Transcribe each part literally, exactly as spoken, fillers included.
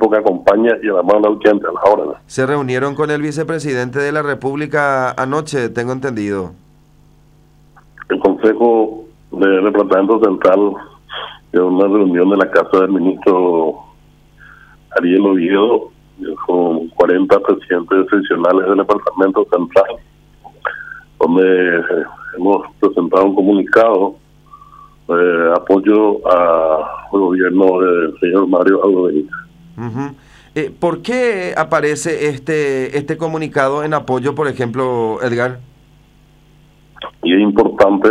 equipo que acompaña y la mano al cliente a las órdenes. Se reunieron con el vicepresidente de la República anoche, tengo entendido. El Consejo de Departamento Central de una reunión de la Casa del Ministro Ariel Oviedo con cuarenta presidentes seccionales del Departamento Central, donde eh, hemos presentado un comunicado de apoyo al gobierno del señor Mario Aldo Benítez. Uh-huh. eh, ¿Por qué aparece este este comunicado en apoyo, por ejemplo, Edgar? Y es importante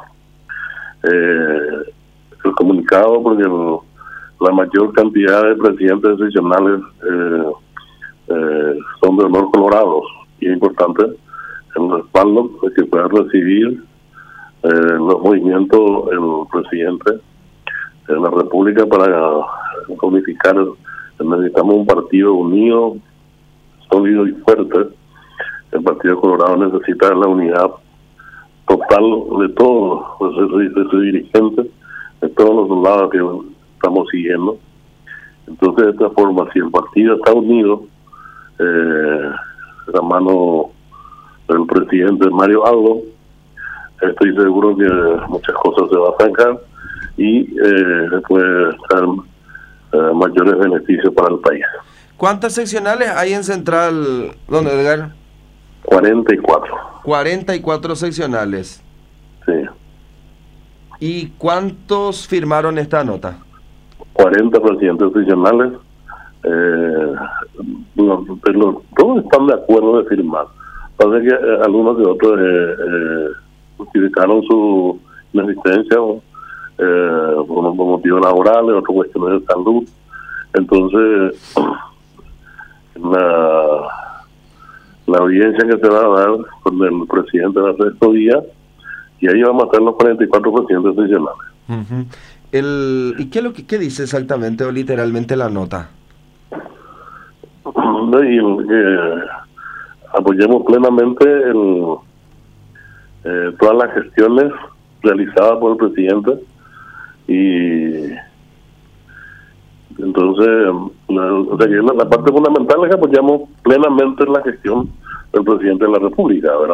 eh, el comunicado porque el, la mayor cantidad de presidentes seccionales eh, eh, son de honor colorados, y es importante el respaldo de que pueda recibir eh, los movimientos el presidente de la República para unificar. Necesitamos un partido unido, sólido y fuerte. El Partido Colorado necesita la unidad total de todos de sus dirigentes, de todos los lados que estamos siguiendo. Entonces, de esta forma, si el partido está unido, eh, la mano del presidente Mario Aldo, estoy seguro que muchas cosas se van a sacar y eh, puede ser eh, mayores beneficios para el país. ¿Cuántas seccionales hay en Central, don Edgar? cuarenta y cuatro. cuarenta y cuatro seccionales. Sí. ¿Y cuántos firmaron esta nota? cuarenta presidentes seccionales. Eh, no, pero todos están de acuerdo de firmar. Parece que eh, algunos de otros eh, eh, justificaron su inexistencia eh, por, por motivos laborales, otros cuestiones de salud. Entonces, la, la audiencia que se va a dar con el presidente va a ser estos días, y ahí vamos a estar los cuarenta y cuatro presidentes seccionales. Uh-huh. El, ¿Y qué, es lo que, qué dice exactamente o literalmente la nota? Y, eh, apoyemos plenamente el, eh, todas las gestiones realizadas por el presidente, y entonces la, o sea, la, la parte fundamental es que apoyamos plenamente la gestión del presidente de la República, ¿verdad?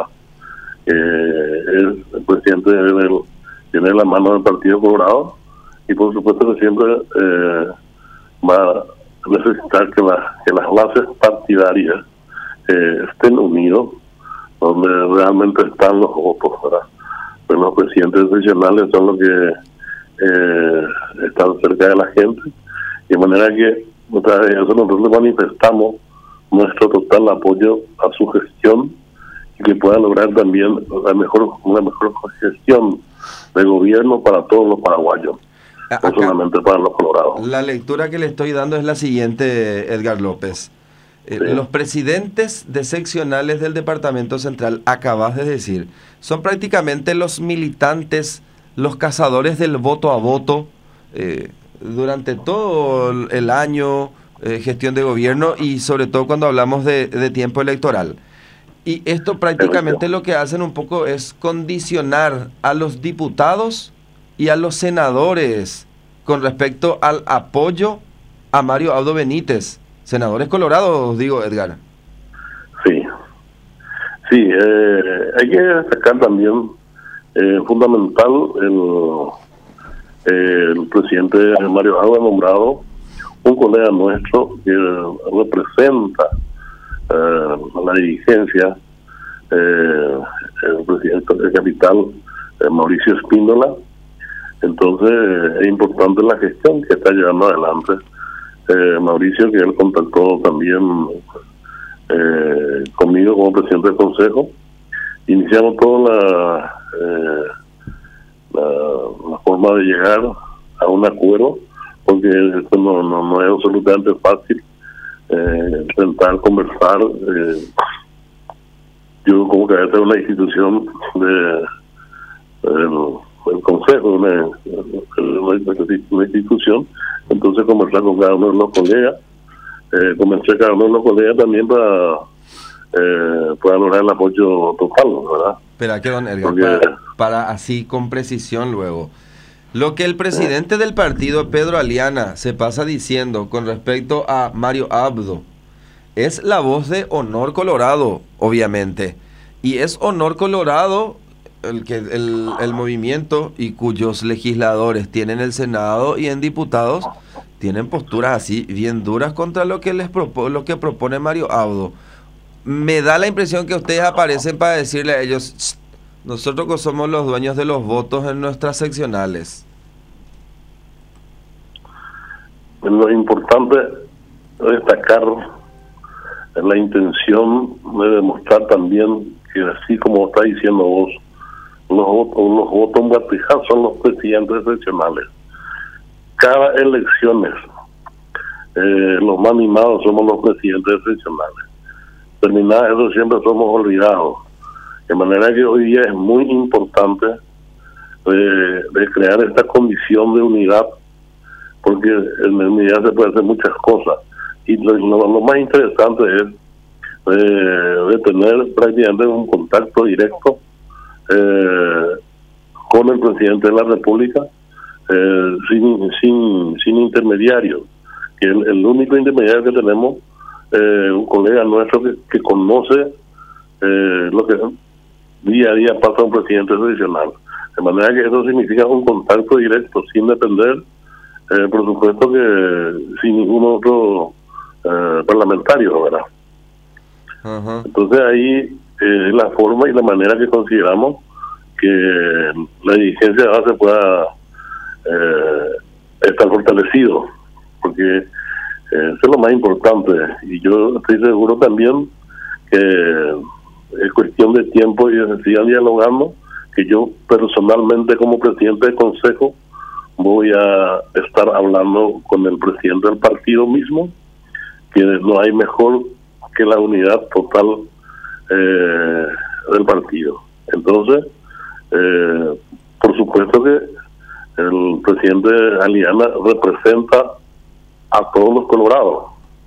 Eh, el, el presidente del, tiene la mano del Partido Colorado, y por supuesto que siempre eh, va a necesitar que, la, que las bases partidarias eh, estén unidos, donde realmente están los votos, ¿verdad? Pero los presidentes seccionales son los que eh, están cerca de la gente, y de manera que otra vez eso nosotros manifestamos nuestro total apoyo a su gestión, y que pueda lograr también la mejor una mejor gestión de gobierno para todos los paraguayos. Acá, no solamente para los colorados. La lectura que le estoy dando es la siguiente, Edgar López. Eh, sí. Los presidentes de seccionales del Departamento Central, acabas de decir, son prácticamente los militantes, los cazadores del voto a voto eh, durante todo el año, eh, gestión de gobierno, y sobre todo cuando hablamos de, de tiempo electoral. Y esto prácticamente lo que hacen un poco es condicionar a los diputados y a los senadores con respecto al apoyo a Mario Aldo Benítez. Senadores colorados, digo, Edgar. Sí, sí, eh, hay que destacar también, eh, fundamental, el, eh, el presidente Mario Aldo ha nombrado un colega nuestro que representa eh, la dirigencia, eh, el presidente de Capital, eh, Mauricio Espíndola. Entonces eh, es importante la gestión que está llevando adelante eh, Mauricio, que él contactó también eh, conmigo como presidente del Consejo. Iniciamos toda la, eh, la, la forma de llegar a un acuerdo, porque esto no, no, no es absolutamente fácil eh, intentar conversar. Eh, yo como cabeza de una institución de, de el Consejo, una, una, una institución, entonces conversar con cada uno de los colegas, eh, convencer cada uno de los colegas también para, eh, para lograr el apoyo total, ¿verdad? Espera, que don Edgar, para, para así con precisión luego, Lo que el presidente del partido, Pedro Aliana, se pasa diciendo con respecto a Mario Abdo, es la voz de Honor Colorado, obviamente. Y es Honor Colorado el, que, el, el movimiento y cuyos legisladores tienen el Senado y en diputados tienen posturas así bien duras contra lo que les propo, lo que propone Mario Abdo. Me da la impresión que ustedes aparecen para decirle a ellos, nosotros que somos los dueños de los votos en nuestras seccionales. Lo importante es destacar la intención de demostrar también que, así como está diciendo vos, los votos, los votos verticales son los presidentes seccionales. Cada elecciones, eh, los más mimados somos los presidentes seccionales. Terminada eso, siempre somos olvidados. De manera que hoy día es muy importante eh, de crear esta condición de unidad, porque en unidad se puede hacer muchas cosas. Y lo, lo, lo más interesante es eh, de tener prácticamente un contacto directo eh, con el presidente de la República, eh, sin, sin, sin intermediarios. Que el, el único intermediario que tenemos, eh, un colega nuestro que, que conoce eh, lo que día a día pasa un presidente seccional. De manera que eso significa un contacto directo, sin depender, eh, por supuesto, que sin ningún otro eh, parlamentario, ¿verdad? Uh-huh. Entonces ahí es eh, la forma y la manera que consideramos que la dirigencia de base pueda eh, estar fortalecido, porque eh, eso es lo más importante. Y yo estoy seguro también que es cuestión de tiempo y de seguir dialogando, que yo personalmente como presidente del consejo voy a estar hablando con el presidente del partido mismo, que no hay mejor que la unidad total eh, del partido. Entonces, eh, por supuesto que el presidente Aliana representa a todos los colorados.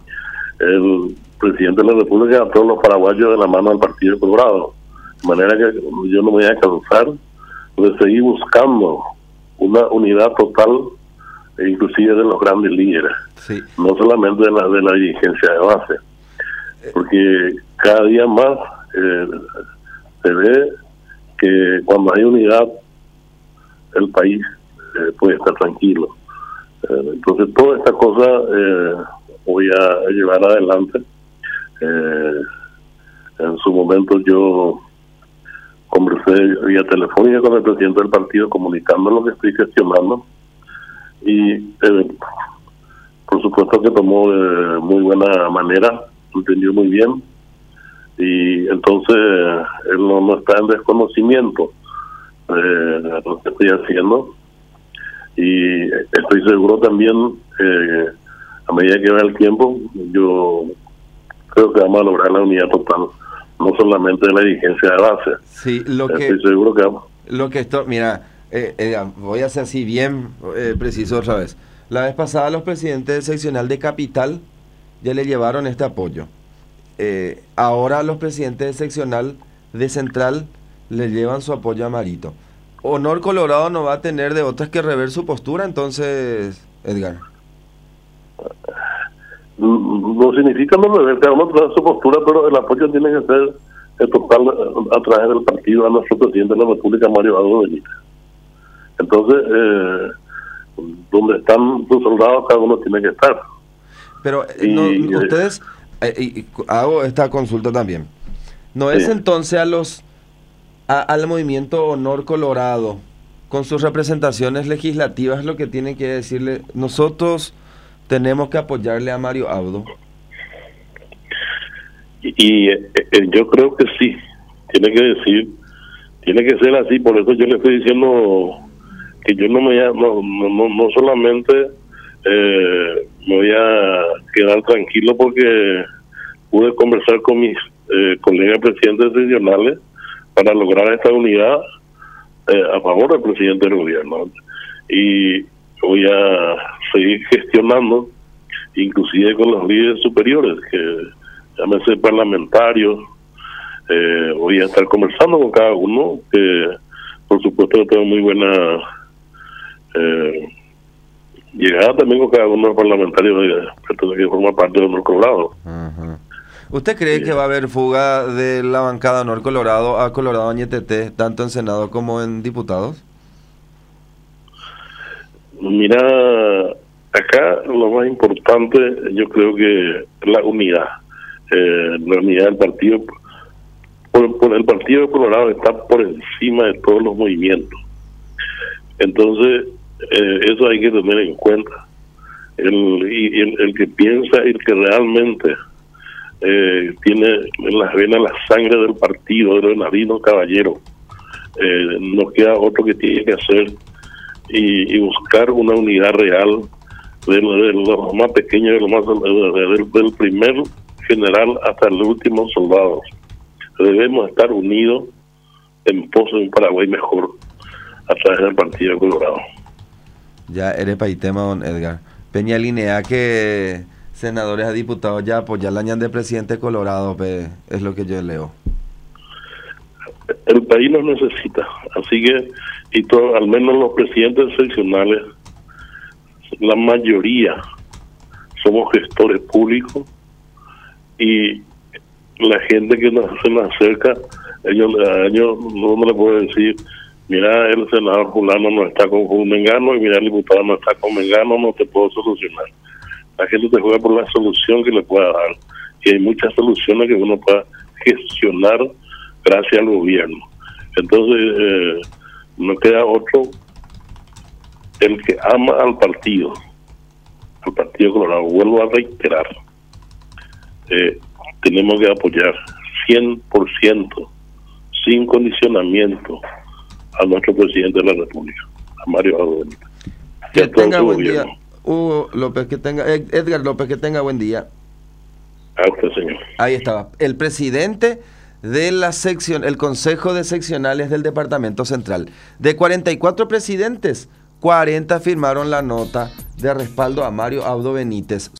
El presidente de la República a todos los paraguayos de la mano del Partido Colorado. De manera que yo no me voy a cansar de seguir buscando una unidad total, e inclusive de los grandes líderes, sí. No solamente de la, de la dirigencia de base, porque cada día más eh, se ve que cuando hay unidad el país eh, puede estar tranquilo. Eh, entonces toda esta cosa eh, voy a llevar adelante. Eh, en su momento yo conversé vía telefónica con el presidente del partido comunicando lo que estoy gestionando y eh, por supuesto que tomó de muy buena manera, entendió muy bien y entonces eh, él no, no está en desconocimiento de eh, lo que estoy haciendo y estoy seguro también eh, a medida que va el tiempo yo creo que vamos a lograr la unidad total, no solamente de la dirigencia de base. Sí, lo que estoy seguro que vamos. Lo que esto, mira, eh, eh, voy a hacer así bien eh, preciso otra vez. La vez pasada los presidentes del seccional de Capital ya le llevaron este apoyo. Eh, ahora los presidentes del seccional de Central le llevan su apoyo a Marito. Honor Colorado no va a tener de otras que rever su postura, entonces, Edgar. No significa no rever, cada uno trae su postura, pero el apoyo tiene que ser el total a través del partido a nuestro presidente de la República, Mario Abdo Benítez. Entonces, eh, donde están sus soldados, cada uno tiene que estar. Pero y, no, ustedes, eh, y, hago esta consulta también, ¿no es sí. entonces a los a, al movimiento Honor Colorado, con sus representaciones legislativas, lo que tienen que decirle, nosotros tenemos que apoyarle a Mario Abdo? Y, y eh, yo creo que sí, tiene que decir, tiene que ser así, por eso yo le estoy diciendo que yo no me voy a, no, no, no solamente eh, me voy a quedar tranquilo porque pude conversar con mis eh, colegas presidentes regionales para lograr esta unidad eh, a favor del presidente del gobierno, y voy a seguir gestionando inclusive con los líderes superiores, que llámese parlamentarios, eh, voy a estar conversando con cada uno, que por supuesto tengo muy buena eh, llegada también con cada uno de los parlamentarios de, que forma parte de Honor Colorado. Uh-huh. ¿Usted cree sí. que va a haber fuga de la bancada Honor Colorado a Colorado Añetete, tanto en Senado como en diputados? Mira, acá lo más importante yo creo que es la unidad, eh, la unidad del partido. Por, por el partido de Colorado está por encima de todos los movimientos. Entonces, eh, eso hay que tener en cuenta. El, y el, el que piensa y el que realmente eh, tiene en las venas la sangre del partido, de Bernardino Caballero, eh, no queda otro que tiene que hacer y, y buscar una unidad real de, de, de lo más pequeño, de lo más de, de, del, del primer general hasta el último soldado. Debemos estar unidos en pos de un Paraguay mejor a través del Partido Colorado. Ya eres paitema, don Edgar. Peña Linea que senadores a diputados ya apoyan la ñan de presidente Colorado, pe, es lo que yo leo. El país nos necesita, así que, y todo, al menos los presidentes seccionales, la mayoría somos gestores públicos y la gente que nos, se nos acerca, ellos, ellos no le pueden decir, mira, el senador fulano no está con un Mengano y mira, el diputado no está con Mengano, no te puedo solucionar. La gente te juega por la solución que le pueda dar. Y hay muchas soluciones que uno pueda gestionar gracias al gobierno. Entonces, eh, no queda otro, el que ama al partido, al Partido Colorado, vuelvo a reiterar, eh, tenemos que apoyar cien por ciento, sin condicionamiento, a nuestro presidente de la República, a Mario Aldo Benítez. Que tenga buen día. Hugo López, que tenga, Edgar López, que tenga buen día. A usted, señor. Ahí estaba. El presidente de la sección, el Consejo de Seccionales del Departamento Central. De cuarenta y cuatro presidentes, cuarenta firmaron la nota de respaldo a Mario Aldo Benítez.